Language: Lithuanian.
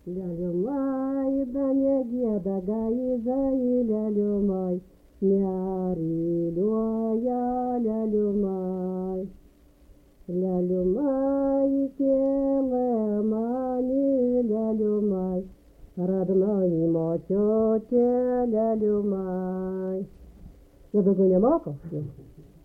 Лялю-май, да не геда гаи заи, лялю-май, мярилю-я, лялю-май. Лялю-май, келе-мани, лялю-май, родной мой тёте, лялю-май. Я бы не могла.